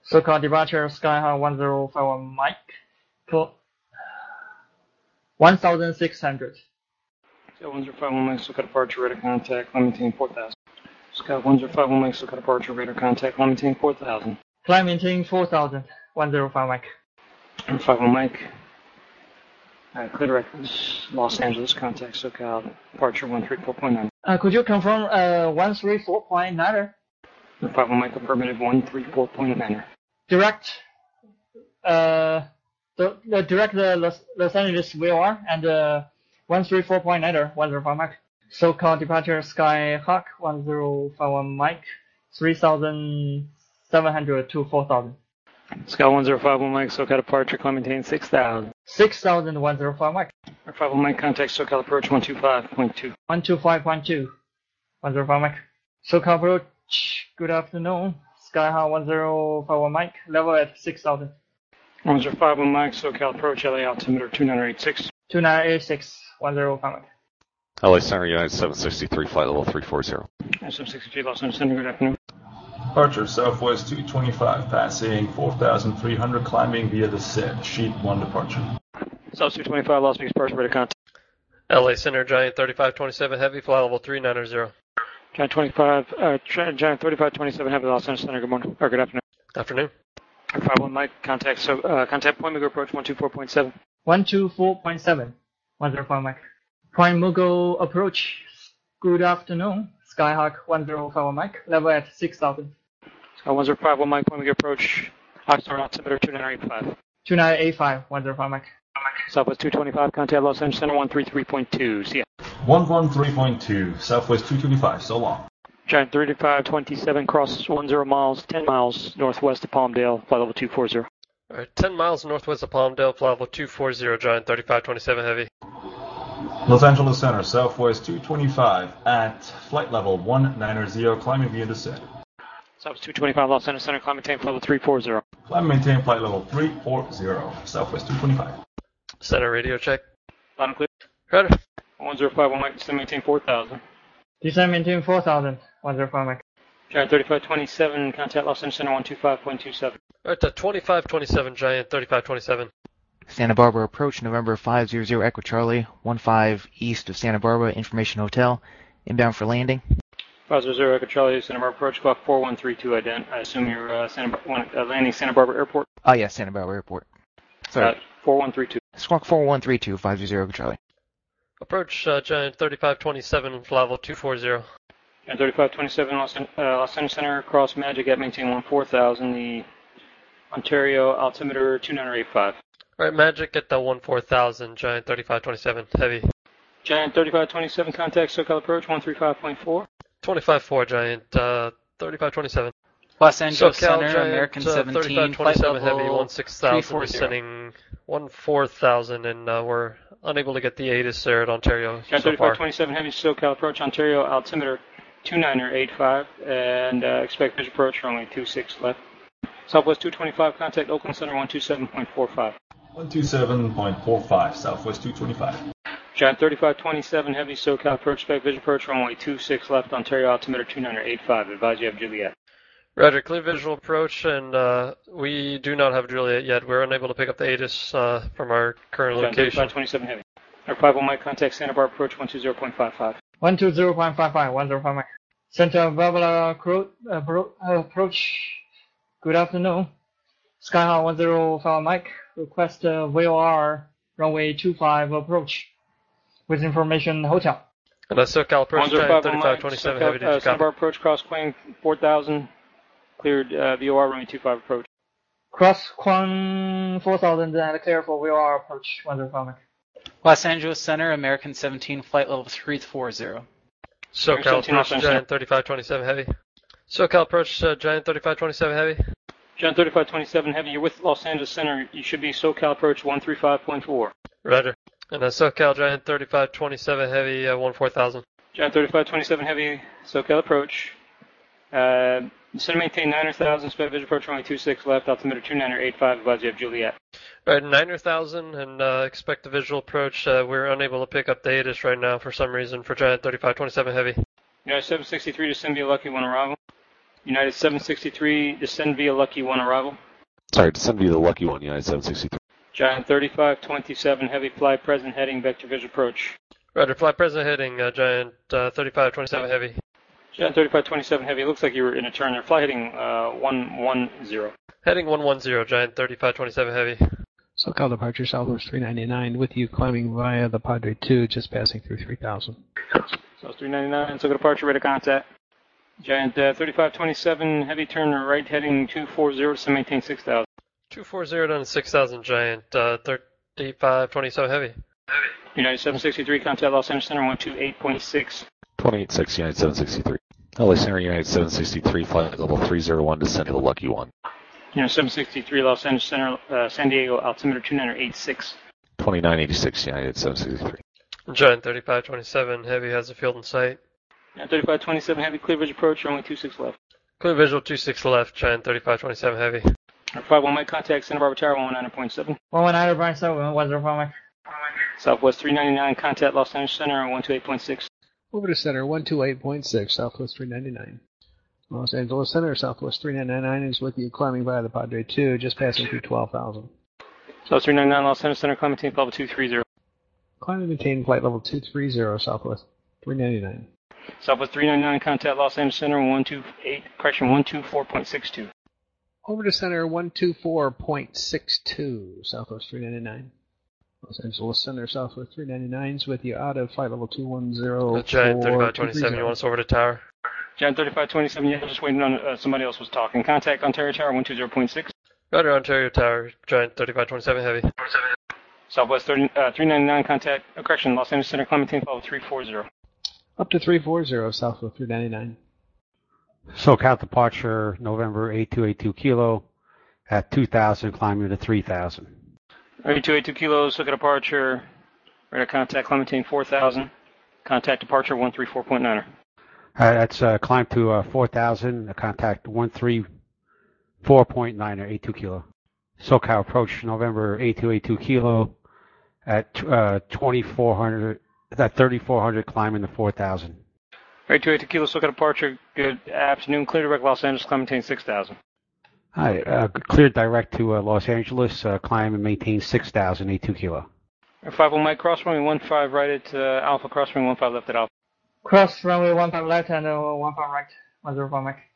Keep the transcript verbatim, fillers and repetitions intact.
SoCal departure, Skyhawk one zero five one Mike, one thousand six hundred. Sky one zero five one Mike, SoCal departure, radar contact, climb maintain four thousand. Sky one zero five one Mike, SoCal departure, radar contact, climb maintain four thousand. Climb maintain four thousand, one zero five Mike. one zero five one Mike. Uh, clear directions, Los Angeles, contact SoCal, departure one three four point nine. Uh, could you confirm uh, one three four point nine? one zero five one Mike, permitted one three four point nine. Direct, uh, the, the direct the Los, Los Angeles V O R and uh, one three four point nine, one zero five Mike. SoCal departure, Skyhawk one zero five one Mike, three thousand seven hundred to four thousand. Sky one zero five one Mike, SoCal departure, climb maintain six thousand. six thousand, one zero five Mike. one zero five one Mike, contact SoCal approach one two five point two. one two five point two, one zero five Mike. SoCal approach, good afternoon. Skyhawk one zero five one Mike, level at six thousand. one zero five one Mike, SoCal approach, L A altimeter two nine eight six. two nine eight six, one zero five Mike. L A Center, United seven sixty-three, flight level three forty. seven sixty-three, Los Angeles Center, good afternoon. Departure Southwest two twenty-five, passing four thousand three hundred, climbing via the S I D. Sheet one departure. South two twenty-five, Las Vegas, departure, radar contact. L A Center, Giant thirty-five twenty-seven Heavy, flight level three nine zero. Giant twenty-five, uh, Giant thirty-five twenty-seven Heavy, Los Angeles Center, good morning, or good afternoon. Afternoon. five one Mike, contact, so, uh, contact Point Mugo approach one two four point seven. one two four point seven, one zero five Mike. Point Mugo approach, good afternoon. Skyhawk one zero five one Mike, level at six thousand. Sky one zero five one Mike, Point Mugo approach, Oxnard altimeter two nine eight five. two nine eight five, one zero five Mike. Southwest two twenty-five, contact Los Angeles Center one three three point two. See ya. one one three point two, Southwest two twenty-five, so long. Giant thirty-five twenty-seven, cross ten miles, ten miles northwest of Palmdale, flight level two forty. All right, ten miles northwest of Palmdale, flight level two forty, Giant thirty-five twenty-seven Heavy. Los Angeles Center, Southwest two twenty-five, at flight level one ninety, climbing via the S I D. Southwest two twenty-five, Los Angeles Center, climb maintain flight level three forty. Climb maintain flight level three forty, Southwest two twenty-five. Center radio check. Loud and clear. Ready. one zero five one Mike, descend maintain four thousand. Descend maintain four thousand, one zero five Mike. Giant thirty-five twenty-seven, contact Los Angeles Center one two five point two seven. All right, twenty-five twenty-seven, Giant thirty-five twenty-seven. Santa Barbara approach, November five zero zero Echo Charlie, one five east of Santa Barbara, Information Hotel, inbound for landing. five zero zero Echo Charlie, Santa Barbara approach, clock four one three two, ident. I assume you're uh, Santa Bar- uh, landing Santa Barbara Airport? Oh, yes, Santa Barbara Airport. Sorry. Uh, four one three two. Squawk four one three two, five zero zero Echo Charlie. Approach uh, Giant thirty-five twenty-seven, flight level two forty. Giant thirty-five twenty-seven, Los, uh, Los Angeles Center, cross Magic at maintain one four thousand, the Ontario altimeter two nine eight five. All right, Magic at the one four thousand, Giant thirty-five twenty-seven Heavy. Giant thirty-five twenty-seven, contact SoCal approach one three five point four. twenty-five four, Giant uh, thirty-five twenty-seven. Los Angeles SoCal, Center, Giant, American uh, seventeen, thirty-five flight twenty-seven level Heavy, one six thousand, three forty. descending one four thousand, and uh, we're unable to get the A T I S there at Ontario Giant so far. thirty-five twenty-seven Heavy, SoCal approach Ontario altimeter two nine eight five, and uh, expect visual approach for only two six left. Southwest two twenty-five, contact Oakland Center one two seven point four five. one two seven point four five, Southwest two twenty-five. Giant thirty-five twenty-seven Heavy, SoCal approach, expect visual approach for only two six left, Ontario altimeter two nine eight five. Advise you have Juliet. Roger, clear visual approach, and uh, we do not have Juliet yet. We're unable to pick up the A T I S uh, from our current Giant location. thirty-five twenty-seven Heavy. Our five one Mike, contact Santa Barbara approach one two zero point five five. one two zero point five five, one zero five Mike. Santa Barbara cro- uh, bro- uh, approach, good afternoon. Skyhawk one zero five Mike, request uh, V O R runway two five approach with information hotel. And that's SoCal approach, Giant thirty-five Mike, twenty-seven SoCal, Heavy. Did uh, you Santa copy? Barbara approach, cross Quang four thousand, cleared uh, V O R runway two five approach. Cross Quan four thousand and clear for V O R approach, one zero five Mike. Los Angeles Center, American seventeen, flight level three forty. SoCal approach, Giant thirty-five twenty-seven Heavy. SoCal approach, uh, Giant thirty-five twenty-seven Heavy. Giant thirty-five twenty-seven Heavy, you're with Los Angeles Center. You should be SoCal approach one three five point four. Roger. And that's SoCal, Giant thirty-five twenty-seven Heavy, uh, one four thousand. Giant thirty-five twenty-seven Heavy, SoCal approach. Uh, center maintain nine thousand, spec visual approach only two six left, altimeter two nine eight five, advise you have Juliet. All right, nine thousand, and uh, expect the visual approach. Uh, we're unable to pick up the A T I S right now for some reason for Giant thirty-five twenty-seven Heavy. United seven sixty-three to Symbia Lucky, one arrival. United seven sixty-three, descend via Lucky one arrival. Sorry, descend via the Lucky One, United seven sixty-three. Giant thirty-five twenty-seven, heavy fly present heading, vector visual approach. Roger, fly present heading, uh, Giant uh, thirty-five twenty-seven heavy. Giant thirty-five twenty-seven heavy, looks like you were in a turn there. Fly heading uh, one one zero. Heading one one zero, Giant thirty-five twenty-seven heavy. SoCal departure Southwest three ninety-nine with you climbing via the Padre two, just passing through three thousand. So three ninety-nine, SoCal departure, rate of contact. Giant uh, thirty-five twenty-seven, heavy turn right heading two four zero to maintain six thousand. two four zero down to six thousand, Giant uh, thirty-five twenty-seven heavy. United seven sixty-three, contact Los Angeles Center one two eight point six. twenty-eight six, United seven sixty-three. L A Center, United seven sixty-three, flight level three zero one, descend to the Lucky One. United seven sixty-three, Los Angeles Center, uh, San Diego, altimeter two nine eight six. twenty-nine eighty-six, United seven sixty-three. Giant thirty-five twenty-seven heavy has a field in sight. United thirty-five twenty-seven, heavy clear visual approach, only two six left. Clear visual two six left, Giant thirty-five twenty-seven heavy. five one Mike, contact Santa Barbara Tower one nine point seven. one one nine point seven, one zero five Mike. Southwest three ninety-nine, contact Los Angeles Center one two eight point six. Over to center one two eight point six, Southwest three ninety-nine. Los Angeles Center, Southwest three ninety-nine is with you climbing via the Padre two, just passing through twelve thousand. Southwest three ninety-nine, Los Angeles Center, climb maintain level two three zero. Climb and maintain flight level two three zero, Southwest three ninety-nine. Southwest three ninety-nine, contact Los Angeles Center one two eight, correction one two four point six two. Over to center one two four point six two, Southwest three ninety-nine. Los Angeles Center, Southwest three ninety-nine is with you out of flight level two one zero. Uh, Giant thirty-five twenty-seven, you want us over to tower? Giant thirty-five twenty-seven, yeah, just waiting on uh, somebody else was talking. Contact Ontario Tower one two zero point six. Roger, Ontario Tower, Giant thirty-five twenty-seven heavy. Southwest thirty, uh, three ninety-nine, contact, uh, correction, Los Angeles Center, climb maintain level three four zero. Up to three four zero, Southwest three ninety-nine. SoCal departure November eight two eight two kilo at two thousand, climbing to three thousand. eight two eight two kilos, SoCal departure, radar contact, climb maintain four thousand. Contact departure one three four point nine. Uh, that's uh, climb to uh, four thousand, uh, contact one three four point nine or eight two kilo. SoCal approach November eight two eight two kilo at uh, twenty-four hundred, at thirty-four hundred, climbing to four thousand. eight two eight two kilos, SoCal departure, good afternoon, clear direct Los Angeles, climb maintain six thousand. Hi, uh, cleared direct to uh, Los Angeles, uh, climb and maintain six thousand, eight two kilo. five one Mike, cross runway one five right at uh, Alpha, cross runway one five left at Alpha. Cross runway one five left and uh, one five right, one zero five Mike.